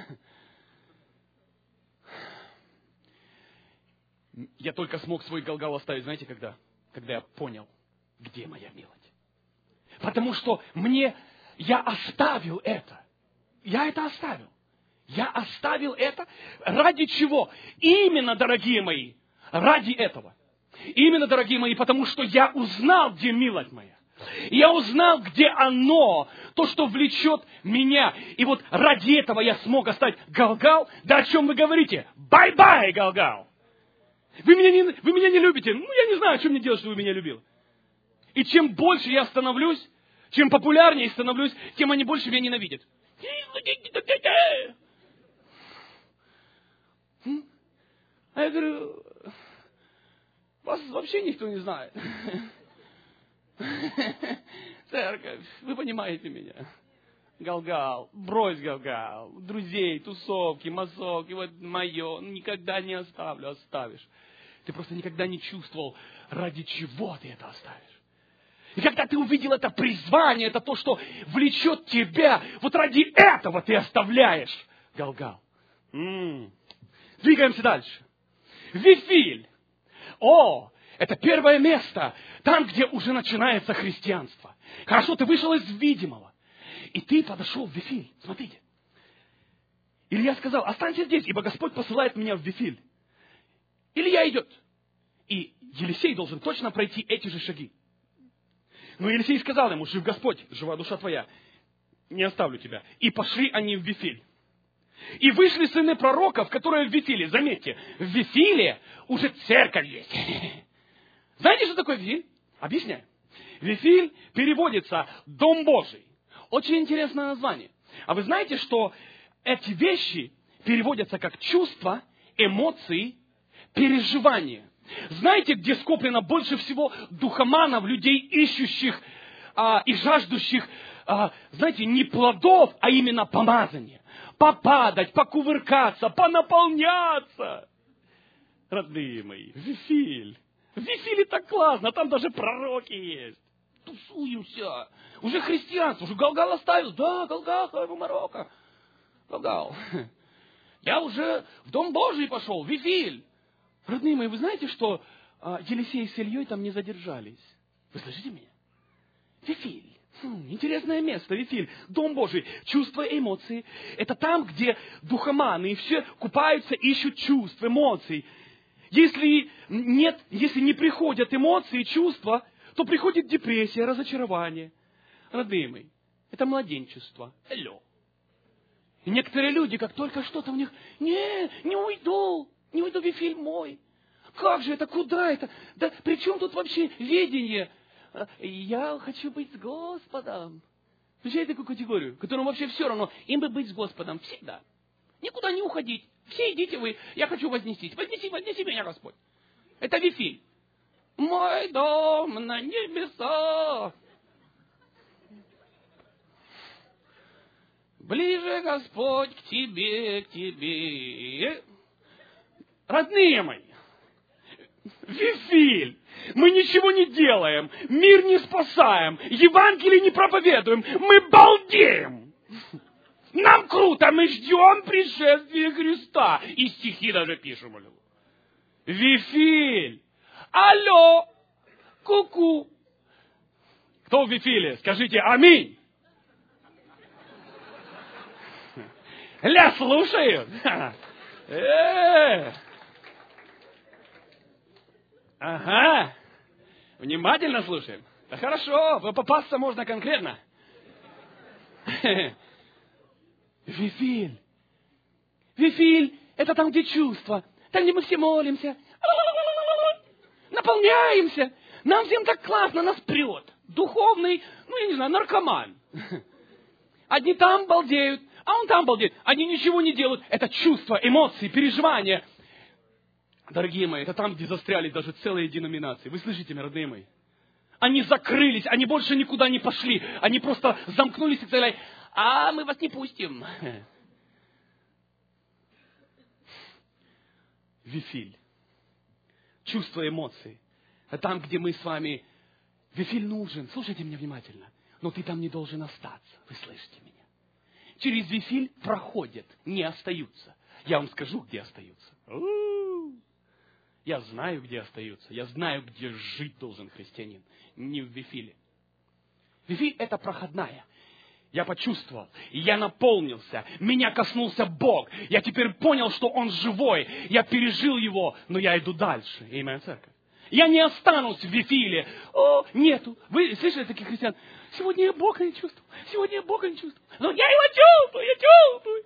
A: Я только смог свой Галгал оставить, знаете, когда? Когда я понял, где моя милость. Потому что мне, я оставил это. Я это оставил. Я оставил это. Ради чего? Именно, дорогие мои, ради этого. Именно, дорогие мои, потому что я узнал, где милость моя. Я узнал, где оно, то, что влечет меня. И вот ради этого я смог оставить Галгал. Да о чем вы говорите? Бай-бай, Галгал. Вы меня, не, вы меня не любите. Ну, я не знаю, что мне делать, чтобы вы меня любили. И чем больше я становлюсь, чем популярнее становлюсь, тем они больше меня ненавидят. А я говорю, вас вообще никто не знает. Церковь, вы понимаете меня. Галгал, брось Галгал, друзей, тусовки, массовки, вот мое, никогда не оставлю, оставишь. Ты просто никогда не чувствовал, ради чего ты это оставишь. И когда ты увидел это призвание, это то, что влечет тебя, вот ради этого ты оставляешь Галгал. М-м. Двигаемся дальше. Вифиль. О, это первое место, там, где уже начинается христианство. Хорошо, ты вышел из видимого. И ты подошел в Вифиль. Смотрите. Илья сказал, останься здесь, ибо Господь посылает меня в Вифиль. Илья идет. И Елисей должен точно пройти эти же шаги. Но Елисей сказал ему, жив Господь, жива душа твоя, не оставлю тебя. И пошли они в Вифиль. И вышли сыны пророков, которые в Вифиле. Заметьте, в Вифиле уже церковь есть. Знаете, что такое Вифиль? Объясняю. Вифиль переводится «Дом Божий». Очень интересное название. А вы знаете, что эти вещи переводятся как чувства, эмоции, переживания. Знаете, где скоплено больше всего духоманов, людей, ищущих а, и жаждущих, а, знаете, не плодов, а именно помазания. Попадать, покувыркаться, понаполняться. Родные мои, Вифиль. В Вифиле так классно, там даже пророки есть. Тусуемся. Уже христианство, уже Галгал оставил. Да, Галгал, в Марокко. Галгал. Я уже в Дом Божий пошел, в Вифиль. Родные мои, вы знаете, что а, Елисей с Ильей там не задержались? Вы слышите меня? Вифиль. Хм, интересное место, Вифиль. Дом Божий. Чувства и эмоции. Это там, где духоманы и все купаются, ищут чувств, эмоций. Если нет, если не приходят эмоции, чувства, то приходит депрессия, разочарование. Родные мои, это младенчество. Алло. И некоторые люди, как только что-то у них, не, не уйду, не уйду в Вифиль мой. Как же это, куда это? Да при чем тут вообще ведение? Я хочу быть с Господом. Встречаете такую категорию, которым вообще все равно, им бы быть с Господом всегда. Никуда не уходить. Все идите вы, я хочу вознестись. Вознеси, вознеси меня, Господь. Это Вифиль. Мой дом на небесах. Ближе, Господь, к тебе, к тебе. Родные мои, Вифиль, мы ничего не делаем, мир не спасаем, Евангелие не проповедуем, мы балдеем. Нам круто, мы ждем пришествия Христа. И стихи даже пишем. Вифиль, алло, ку-ку. Кто в Вифиле? Скажите аминь. Ля, слушаю. Ага. Внимательно слушаем. Да хорошо, попасться можно конкретно. Вифиль. Вифиль – это там, где чувства. Там, где мы все молимся. Наполняемся. Нам всем так классно, нас прет. Духовный, ну, я не знаю, наркоман. Одни там балдеют, а он там балдеет. Они ничего не делают. Это чувства, эмоции, переживания. Дорогие мои, это там, где застряли даже целые деноминации. Вы слышите меня, родные мои? Они закрылись, они больше никуда не пошли. Они просто замкнулись и сказали, а мы вас не пустим. Вифиль. Чувства, эмоции. А там, где мы с вами... Вифиль нужен. Слушайте меня внимательно. Но ты там не должен остаться. Вы слышите меня? Через Вифиль проходят, не остаются. Я вам скажу, где остаются. У-у-у. Я знаю, где остаются. Я знаю, где жить должен христианин. Не в Вифиле. Вифиль – это проходная. Я почувствовал, я наполнился, меня коснулся Бог. Я теперь понял, что Он живой. Я пережил Его, но я иду дальше. Аминь, церковь. Я не останусь в Вифиле. О, нету. Вы слышали таких христиан? Сегодня я Бога не чувствую. Сегодня я Бога не чувствую. Но я Его чувствую, я чувствую.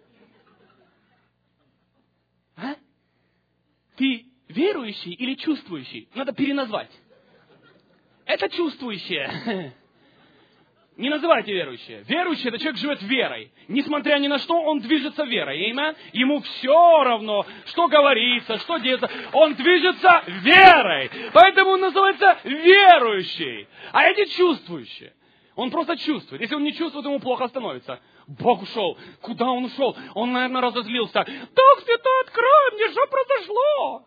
A: А? Ты верующий или чувствующий? Надо переназвать. Это чувствующее. Не называйте верующее. Верующий – это человек живет верой. Несмотря ни на что, он движется верой. Аминь. Ему все равно, что говорится, что делается. Он движется верой. Поэтому он называется верующий. А эти чувствующие. Он просто чувствует. Если он не чувствует, ему плохо становится. Бог ушел. Куда он ушел? Он, наверное, разозлился. Дух Святой, открой мне, что произошло?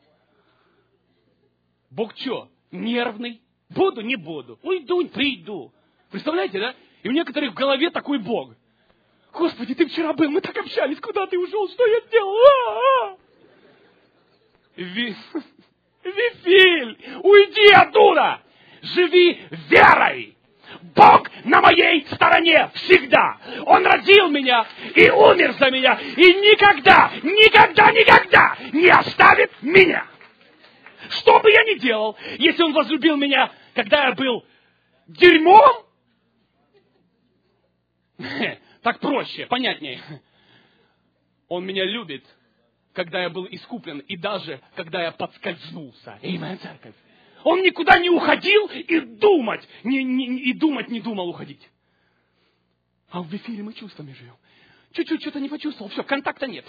A: Бог что? Нервный? Буду, не буду. Уйду, приду. Представляете, да? И у некоторых в голове такой Бог. Господи, ты вчера был, мы так общались, куда ты ушел, что я сделал? А-а-а! Ви... Вифиль, уйди оттуда! Живи верой! Бог на моей стороне всегда! Он родил меня и умер за меня, и никогда, никогда, никогда не оставит меня! Что бы я ни делал, если Он возлюбил меня, когда я был дерьмом, так проще, понятнее. Он меня любит, когда я был искуплен, и даже когда я подскользнулся. Аминь, церковь. Он никуда не уходил и думать, не, не, и думать не думал уходить. А в Вифиле мы чувствами живем. Чуть-чуть что-то не почувствовал, все, контакта нет.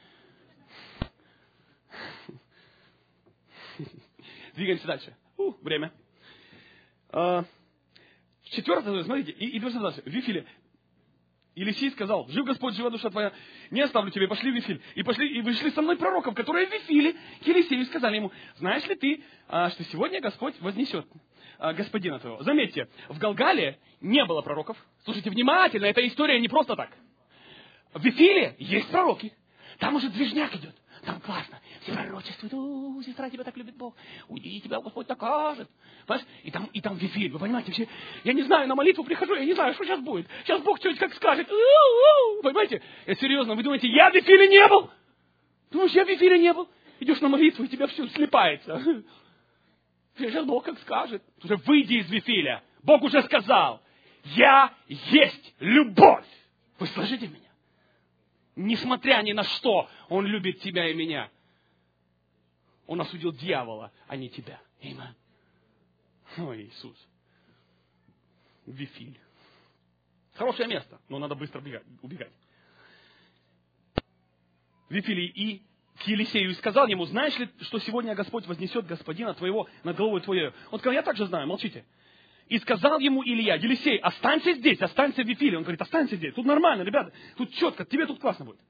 A: Двигаемся дальше. У, время. А, четвертое, смотрите, и, и дальше. В Вифиле Елисей сказал, жив Господь, жива душа твоя, не оставлю тебя, и пошли в Вифиль. И пошли, и вышли со мной пророков, которые в Вифиле к Елисею сказали ему, знаешь ли ты, что сегодня Господь вознесет господина твоего. Заметьте, в Галгале не было пророков. Слушайте внимательно, эта история не просто так. В Вифиле есть пророки. Там уже движняк идет. Там классно. Все пророчествуют. О, сестра, тебя так любит Бог. Уйди, тебя Господь накажет. Понимаешь? И там, и там Вифиль. Вы понимаете, все, я не знаю, на молитву прихожу, я не знаю, что сейчас будет. Сейчас Бог что-нибудь как скажет. Понимаете? Я серьезно, вы думаете, я в Вифиле не был? Думаешь, я в Вифиле не был? Идешь на молитву, и тебя все слепается. Сейчас Бог как скажет. Уже выйди из Вифиля. Бог уже сказал, я есть любовь. Вы слышите меня? Несмотря ни на что, Он любит тебя и меня. Он осудил дьявола, а не тебя. Аминь. Ой, Иисус. Вифиль. Хорошее место, но надо быстро бегать, убегать.
B: в Вифиле и к Елисею и сказал ему: знаешь ли, что сегодня Господь вознесет господина твоего над головой твоей? Он сказал: я также знаю, молчите. И сказал ему Илья: Елисей, останься здесь, останься в Вифиле. Он говорит: останься здесь, тут нормально, ребята, тут четко, тебе тут классно будет.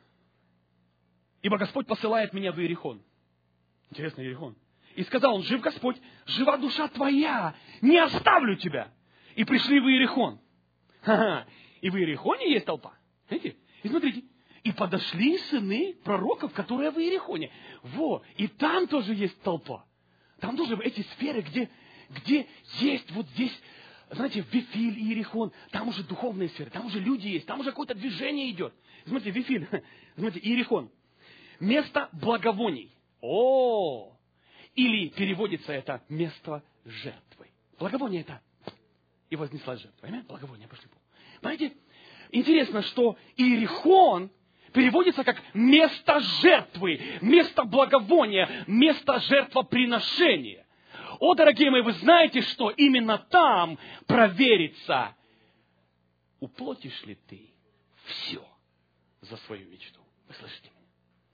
B: Ибо Господь посылает меня в Иерихон. Интересно, Иерихон. И сказал он: жив Господь, жива душа твоя, не оставлю тебя. И пришли в Иерихон. Ха-ха. И в Иерихоне есть толпа. Видите? И смотрите. И подошли сыны пророков, которые в Иерихоне. Во, и там тоже есть толпа. Там тоже эти сферы, где, где есть вот здесь, знаете, Вифиль, Иерихон, там уже духовные сферы, там уже люди есть, там уже какое-то движение идет. Смотрите, Вифиль, смотрите, Иерихон. Место благовоний. О, или переводится это место жертвы. Благовоние это и вознеслась жертва. Понимаете? Благовоние пошли. Понимаете? Интересно, что Иерихон переводится как место жертвы, место благовония, место жертвоприношения. О, дорогие мои, вы знаете, что именно там проверится, уплотишь ли ты все за свою мечту. Вы слышите меня?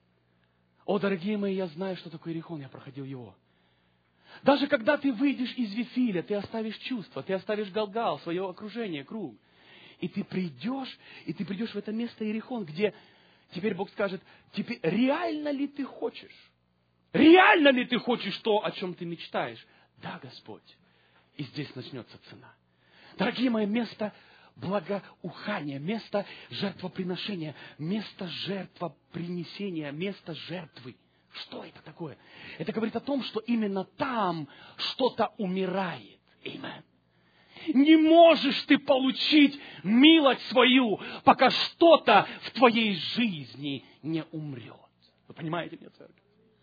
B: О, дорогие мои, я знаю, что такое Иерихон, я проходил его. Даже когда ты выйдешь из Вифиля, ты оставишь чувства, ты оставишь Галгал, свое окружение, круг. И ты придешь, и ты придешь в это место Иерихон, где теперь Бог скажет: теперь реально ли ты хочешь? Реально ли ты хочешь то, о чем ты мечтаешь? Да, Господь. И здесь начнется цена. Дорогие мои, место благоухания, место жертвоприношения, место жертвопринесения, место жертвы. Что это такое? Это говорит о том, что именно там что-то умирает. Аминь. Не можешь ты получить милость свою, пока что-то в твоей жизни не умрет. Вы понимаете меня, церковь?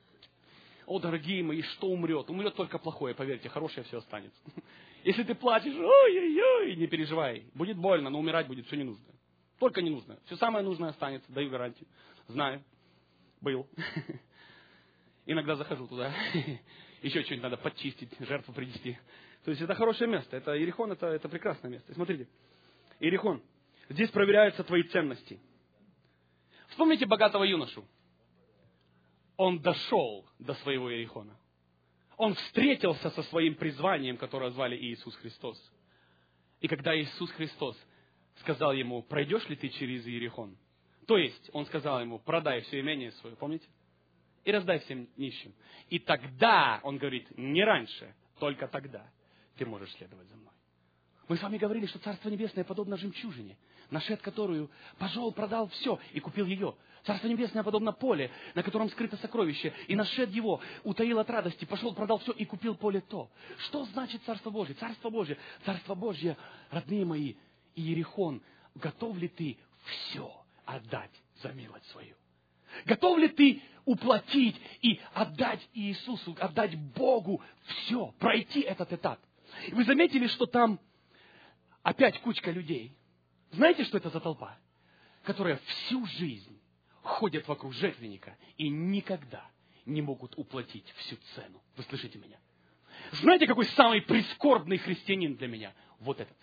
B: О, дорогие мои, что умрет? Умрет только плохое, поверьте, хорошее все останется. Если ты плачешь, ой-ой-ой, не переживай. Будет больно, но умирать будет все ненужное. Только ненужное. Все самое нужное останется, даю гарантию. Знаю. Был. Иногда захожу туда. Еще что-нибудь надо подчистить, жертву принести. То есть это хорошее место. Это Иерихон, это, это прекрасное место. Смотрите. Иерихон. Здесь проверяются твои ценности. Вспомните богатого юношу. Он дошел до своего Иерихона. Он встретился со своим призванием, которое звали Иисус Христос. И когда Иисус Христос сказал ему: пройдешь ли ты через Иерихон? То есть, он сказал ему: продай все имение свое, помните? И раздай всем нищим. И тогда, он говорит, не раньше, только тогда ты можешь следовать за мной. Мы с вами говорили, что Царство Небесное подобно жемчужине, нашед которую пошел, продал все и купил ее. Царство Небесное подобно поле, на котором скрыто сокровище, и нашед его, утаил от радости, пошел, продал все и купил поле то. Что значит Царство Божье? Царство Божье, Царство Божье, родные мои, Иерихон, готов ли ты все отдать за милость свою? Готов ли ты уплатить и отдать Иисусу, отдать Богу все, пройти этот этап? И вы заметили, что там опять кучка людей. Знаете, что это за толпа? Которая всю жизнь ходят вокруг жертвенника и никогда не могут уплатить всю цену. Вы слышите меня? Знаете, какой самый прискорбный христианин для меня? Вот этот.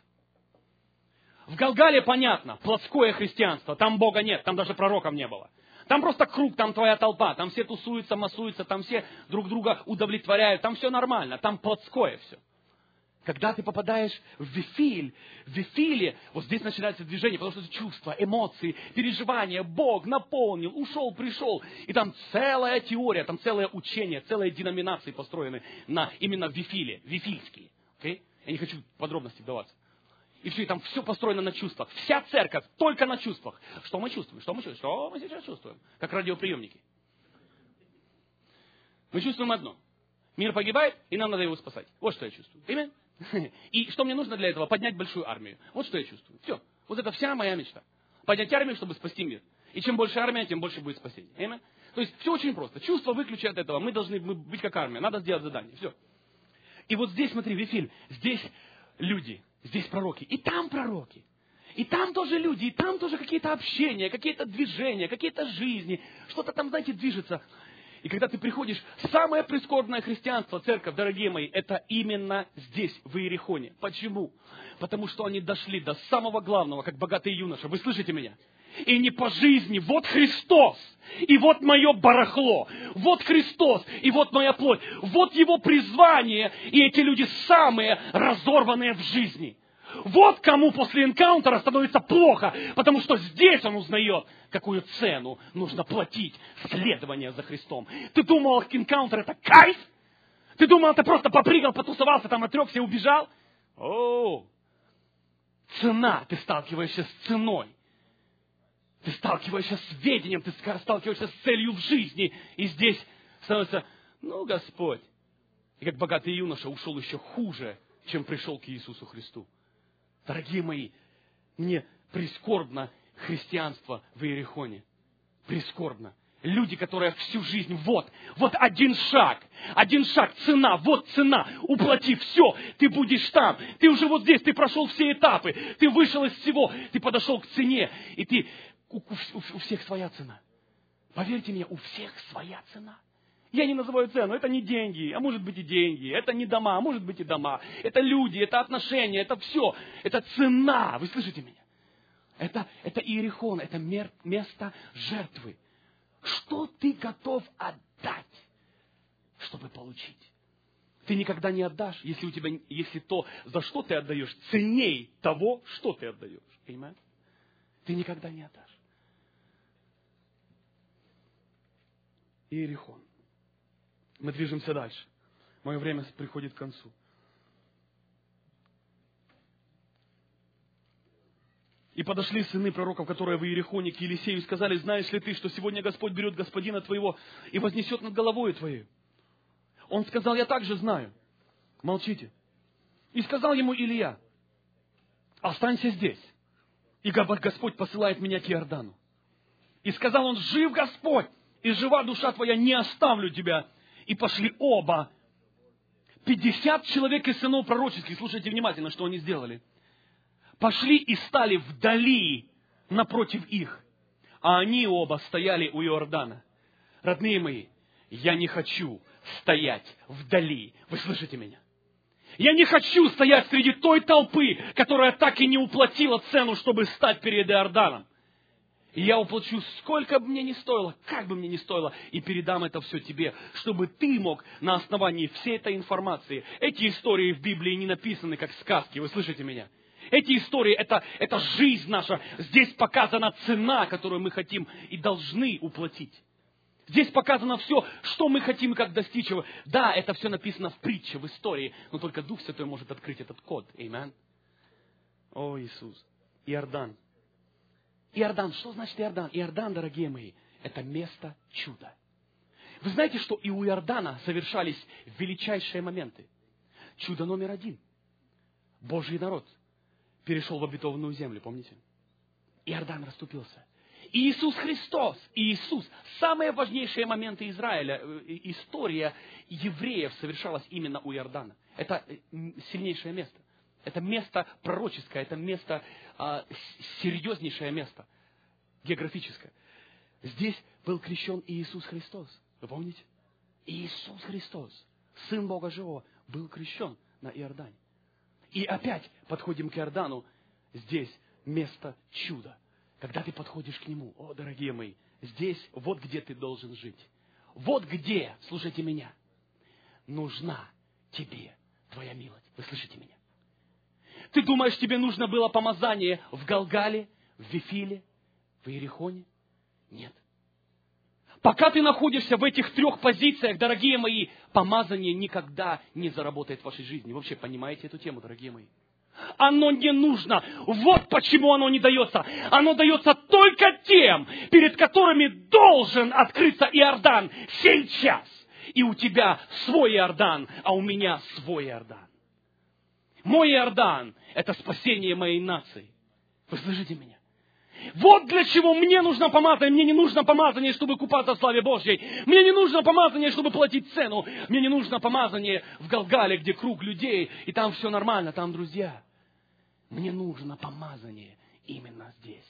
B: В Галгале понятно, плотское христианство, там Бога нет, там даже пророков не было. Там просто круг, там твоя толпа, там все тусуются, массуются, там все друг друга удовлетворяют, там все нормально, там плотское все. Когда ты попадаешь в Вифиль, в Вифиле, вот здесь начинается движение, потому что это чувства, эмоции, переживания, Бог наполнил, ушел, пришел. И там целая теория, там целое учение, целые деноминации построены на, именно в Вифиле, вифильские. Okay? Я не хочу в подробности вдаваться. И все, и там все построено на чувствах. Вся церковь только на чувствах. Что мы чувствуем? Что мы чувствуем? Что мы сейчас чувствуем? Как радиоприемники. Мы чувствуем одно. Мир погибает, и нам надо его спасать. Вот что я чувствую. Аминь. И что мне нужно для этого? Поднять большую армию. Вот что я чувствую. Все. Вот это вся моя мечта. Поднять армию, чтобы спасти мир. И чем больше армия, тем больше будет спасение. Аминь. То есть все очень просто. Чувства выключи от этого. Мы должны быть как армия. Надо сделать задание. Все. И вот здесь, смотри, Вифиль. Здесь люди. Здесь пророки. И там пророки. И там тоже люди. И там тоже какие-то общения, какие-то движения, какие-то жизни. Что-то там, знаете, движется. И когда ты приходишь, самое прискорбное христианство, церковь, дорогие мои, это именно здесь, в Иерихоне. Почему? Потому что они дошли до самого главного, как богатый юноша. Вы слышите меня? и не по жизни. Вот Христос, и вот мое барахло. Вот Христос, и вот моя плоть. Вот Его призвание, и эти люди самые разорванные в жизни. Вот кому после энкаунтера становится плохо, потому что здесь он узнает, какую цену нужно платить следование за Христом. Ты думал, энкаунтер это кайф? Ты думал, ты просто попрыгал, потусовался, там отрекся и убежал? О, цена, ты сталкиваешься с ценой. Ты сталкиваешься с ведением, ты сталкиваешься с целью в жизни. И здесь становится, ну, Господь. И как богатый юноша ушел еще хуже, чем пришел к Иисусу Христу. Дорогие мои, мне прискорбно христианство в Иерихоне. Прискорбно. Люди, которые всю жизнь, вот, вот один шаг, один шаг, цена, вот цена, уплати все, ты будешь там, ты уже вот здесь, ты прошел все этапы, ты вышел из всего, ты подошел к цене, и ты, у, у, у всех своя цена. Поверьте мне, у всех своя цена. Я не называю цену, это не деньги, а может быть и деньги, это не дома, а может быть и дома, это люди, это отношения, это все, это цена, вы слышите меня? Это, это Иерихон, это мер, место жертвы. Что ты готов отдать, чтобы получить? Ты никогда не отдашь, если у тебя, если то, за что ты отдаешь, ценней того, что ты отдаешь. Понимаешь? Ты никогда не отдашь. Иерихон. Мы движемся дальше. Мое время приходит к концу. И подошли сыны пророков, которые в Иерихоне, к Елисею, и сказали: знаешь ли ты, что сегодня Господь берет господина твоего и вознесет над головой твоей? Он сказал: я также знаю. Молчите. И сказал ему Илия: останься здесь. И Господь посылает меня к Иордану. И сказал он: жив Господь, и жива душа твоя, не оставлю тебя. И пошли оба. Пятьдесят человек из сынов пророческих, слушайте внимательно, что они сделали. Пошли и стали вдали напротив их. А они оба стояли у Иордана. Родные мои, я не хочу стоять вдали. Вы слышите меня? Я не хочу стоять среди той толпы, которая так и не уплатила цену, чтобы стать перед Иорданом. И я уплачу, сколько бы мне ни стоило, как бы мне ни стоило, и передам это все тебе, чтобы ты мог на основании всей этой информации. Эти истории в Библии не написаны как сказки, вы слышите меня? Эти истории, это, это жизнь наша. Здесь показана цена, которую мы хотим и должны уплатить. Здесь показано все, что мы хотим и как достичь его. Да, это все написано в притче, в истории, но только Дух Святой может открыть этот код. Аминь. О, Иисус. Иордан. Иордан. Что значит Иордан? Иордан, дорогие мои, это место чуда. Вы знаете, что и у Иордана совершались величайшие моменты. Чудо номер один. Божий народ перешел в обетованную землю, помните? Иордан расступился. И Иисус Христос, и Иисус, самые важнейшие моменты Израиля, история евреев совершалась именно у Иордана. Это сильнейшее место. Это место пророческое, это место, а, серьезнейшее место, географическое. Здесь был крещен и Иисус Христос. Вы помните? Иисус Христос, Сын Бога Живого, был крещен на Иордане. И опять подходим к Иордану. Здесь место чуда. Когда ты подходишь к нему, о, дорогие мои, здесь вот где ты должен жить. Вот где, слушайте меня, нужна тебе твоя милость. Вы слышите меня? Ты думаешь, тебе нужно было помазание в Галгале, в Вифиле, в Иерихоне? Нет. Пока ты находишься в этих трех позициях, дорогие мои, помазание никогда не заработает в вашей жизни. Вы вообще понимаете эту тему, дорогие мои? Оно не нужно. Вот почему оно не дается. Оно дается только тем, перед которыми должен открыться Иордан сейчас. И у тебя свой Иордан, а у меня свой Иордан. Мой Иордан – это спасение моей нации. Вы слышите меня? Вот для чего мне нужно помазание. Мне не нужно помазание, чтобы купаться в славе Божьей. Мне не нужно помазание, чтобы платить цену. Мне не нужно помазание в Галгале, где круг людей, и там все нормально, там друзья. Мне нужно помазание именно здесь.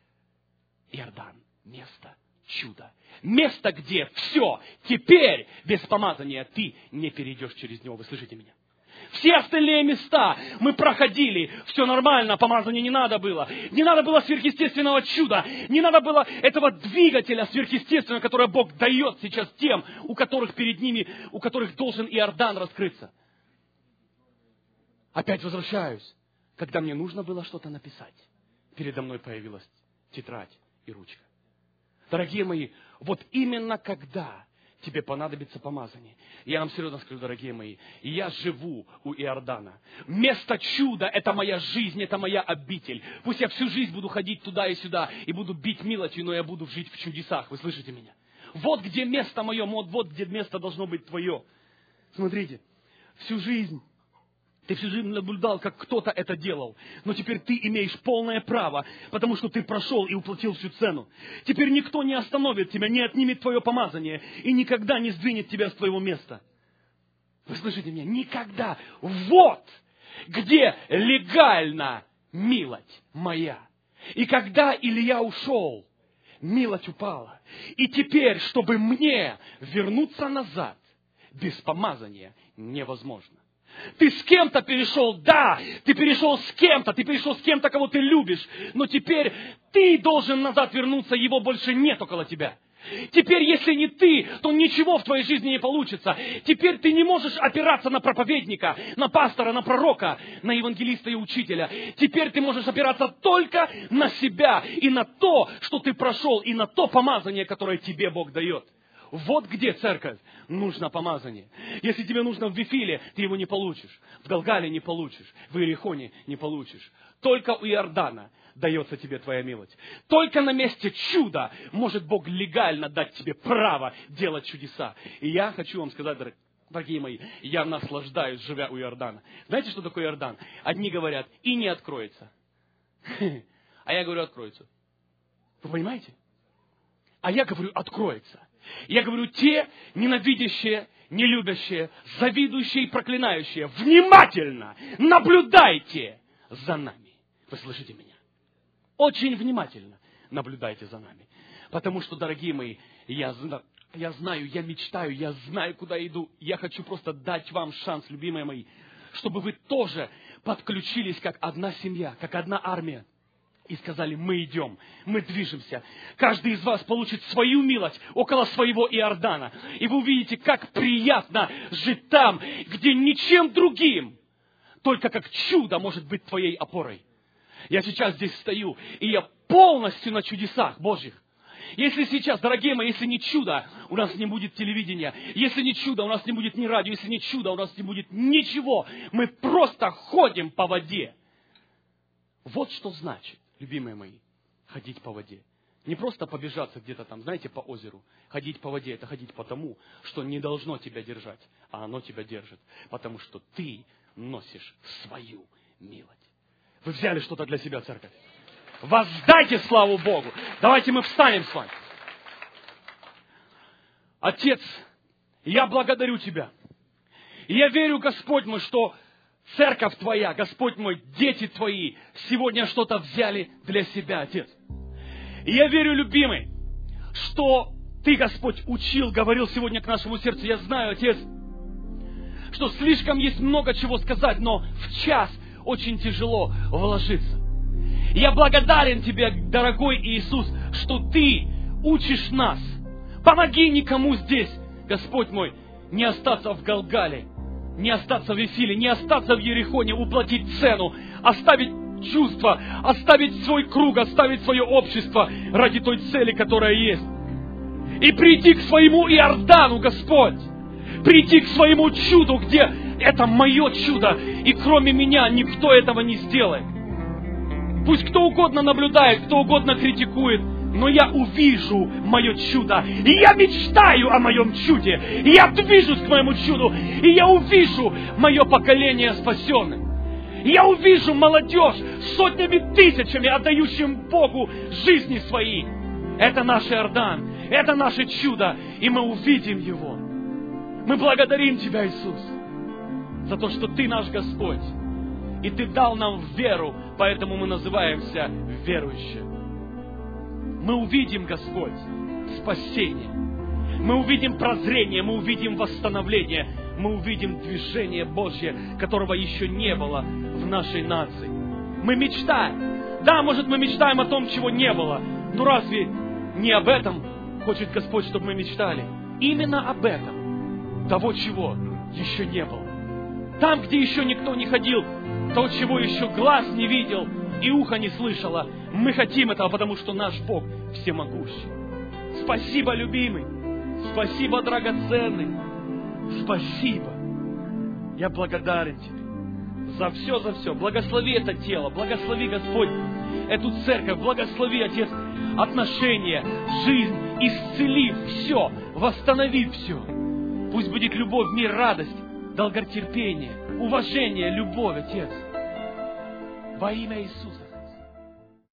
B: Иордан – место чуда. Место, где все, теперь без помазания ты не перейдешь через него. Вы слышите меня? Все остальные места мы проходили. Все нормально, помазания не надо было. Не надо было сверхъестественного чуда. Не надо было этого двигателя сверхъестественного, которое Бог дает сейчас тем, у которых перед ними, у которых должен Иордан раскрыться. Опять возвращаюсь. Когда мне нужно было что-то написать, передо мной появилась тетрадь и ручка. Дорогие мои, вот именно когда тебе понадобится помазание. Я вам серьезно скажу, дорогие мои, я живу у Иордана. Место чуда – это моя жизнь, это моя обитель. Пусть я всю жизнь буду ходить туда и сюда и буду бить милостью, но я буду жить в чудесах. Вы слышите меня? Вот где место мое, вот, вот где место должно быть твое. Смотрите, всю жизнь... Ты всю жизнь наблюдал, как кто-то это делал. Но теперь ты имеешь полное право, потому что ты прошел и уплатил всю цену. Теперь никто не остановит тебя, не отнимет твое помазание и никогда не сдвинет тебя с твоего места. Вы слышите меня? Никогда. Вот где легально милость моя. И когда Илья ушел, милость упала. И теперь, чтобы мне вернуться назад, без помазания невозможно. Ты с кем-то перешел, да, ты перешел с кем-то, ты перешел с кем-то, кого ты любишь, но теперь ты должен назад вернуться, его больше нет около тебя. Теперь, если не ты, то ничего в твоей жизни не получится. Теперь ты не можешь опираться на проповедника, на пастора, на пророка, на евангелиста и учителя. Теперь ты можешь опираться только на себя и на то, что ты прошел, и на то помазание, которое тебе Бог дает. Вот где, церковь, нужно помазание. Если тебе нужно в Вифиле, ты его не получишь. В Галгале не получишь. В Иерихоне не получишь. Только у Иордана дается тебе твоя милость. Только на месте чуда может Бог легально дать тебе право делать чудеса. И я хочу вам сказать, дорогие мои, я наслаждаюсь, живя у Иордана. Знаете, что такое Иордан? Одни говорят, и не откроется. А я говорю, откроется. Вы понимаете? А я говорю, откроется. Я говорю, те ненавидящие, нелюбящие, завидующие и проклинающие, внимательно наблюдайте за нами. Вы слышите меня? Очень внимательно наблюдайте за нами. Потому что, дорогие мои, я, я знаю, я мечтаю, я знаю, куда иду. Я хочу просто дать вам шанс, любимые мои, чтобы вы тоже подключились как одна семья, как одна армия. И сказали, мы идем, мы движемся. Каждый из вас получит свою милость около своего Иордана. И вы увидите, как приятно жить там, где ничем другим, только как чудо может быть твоей опорой. Я сейчас здесь стою, и я полностью на чудесах Божьих. Если сейчас, дорогие мои, если не чудо, у нас не будет телевидения. Если не чудо, у нас не будет ни радио. Если не чудо, у нас не будет ничего. Мы просто ходим по воде. Вот что значит, любимые мои, ходить по воде. Не просто побежаться где-то там, знаете, по озеру. Ходить по воде – это ходить по тому, что не должно тебя держать, а оно тебя держит. Потому что ты носишь свою милость. Вы взяли что-то для себя, церковь? Воздайте славу Богу. Давайте мы встанем с вами. Отец, я благодарю Тебя. И я верю, Господь мой, что церковь Твоя, Господь мой, дети Твои сегодня что-то взяли для себя, Отец. И я верю, любимый, что Ты, Господь, учил, говорил сегодня к нашему сердцу. Я знаю, Отец, что слишком есть много чего сказать, но в час очень тяжело вложиться. И я благодарен Тебе, дорогой Иисус, что Ты учишь нас. Помоги никому здесь, Господь мой, не остаться в Галгале, не остаться в Вифиле, не остаться в Иерихоне, уплатить цену, оставить чувства, оставить свой круг, оставить свое общество ради той цели, которая есть. И прийти к своему Иордану, Господь, прийти к своему чуду, где это мое чудо, и кроме меня никто этого не сделает. Пусть кто угодно наблюдает, кто угодно критикует, но я увижу мое чудо, и я мечтаю о моем чуде, и я движусь к моему чуду, и я увижу мое поколение спасенным. И я увижу молодежь сотнями тысячами, отдающим Богу жизни свои. Это наш Иордан, это наше чудо, и мы увидим его. Мы благодарим Тебя, Иисус, за то, что Ты наш Господь, и Ты дал нам веру, поэтому мы называемся верующие. Мы увидим, Господь, спасение. Мы увидим прозрение, мы увидим восстановление. мы увидим движение Божье, которого еще не было в нашей нации. Мы мечтаем. Да, может, мы мечтаем о том, чего не было. Но разве не об этом хочет Господь, чтобы мы мечтали? Именно об этом. Того, чего еще не было. Там, где еще никто не ходил, то, чего еще глаз не видел и ухо не слышало. Мы хотим этого, потому что наш Бог всемогущий. Спасибо, любимый. Спасибо, драгоценный. Спасибо. Я благодарен Тебе за все, за все. Благослови это тело. Благослови, Господь, эту церковь. Благослови, Отец, отношения, жизнь. Исцели все. Восстанови все. Пусть будет любовь, мир, радость, долготерпение, уважение, любовь, Отец. Во имя Иисуса.